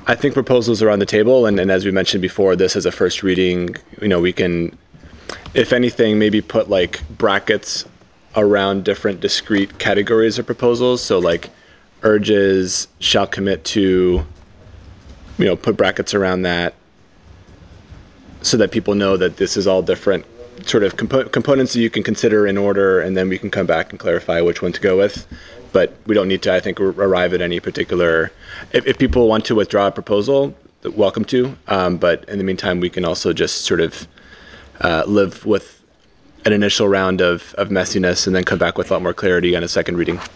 I think proposals are on the table, and as we mentioned before, this is a first reading. We can, if anything, maybe put like brackets around different discrete categories of proposals. So like urges shall commit to, put brackets around that so that people know that this is all different sort of components that you can consider in order, and then we can come back and clarify which one to go with. But we don't need to, I think, arrive at any particular. If people want to withdraw a proposal, welcome to. But in the meantime, we can also just sort of live with an initial round of messiness and then come back with a lot more clarity on a second reading.